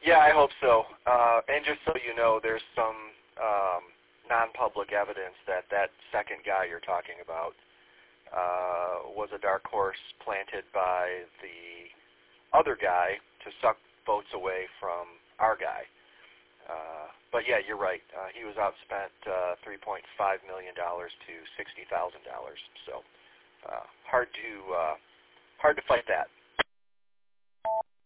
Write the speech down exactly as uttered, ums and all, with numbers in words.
Yeah, I hope so. Uh, and just so you know, there's some um, non-public evidence that that second guy you're talking about uh, was a dark horse planted by the other guy to suck votes away from our guy. Uh, but yeah, you're right. Uh, he was outspent uh, three point five million dollars to sixty thousand dollars. So uh, hard to uh, hard to fight that.